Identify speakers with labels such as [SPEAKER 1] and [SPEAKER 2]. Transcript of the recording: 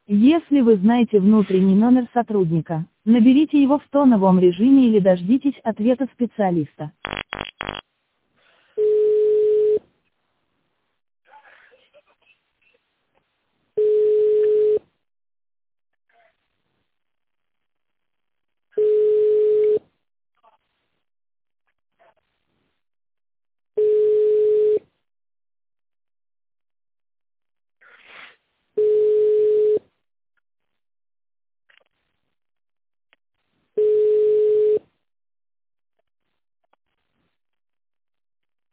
[SPEAKER 1] Если вы знаете внутренний номер сотрудника, наберите его в тоновом режиме или дождитесь ответа специалиста.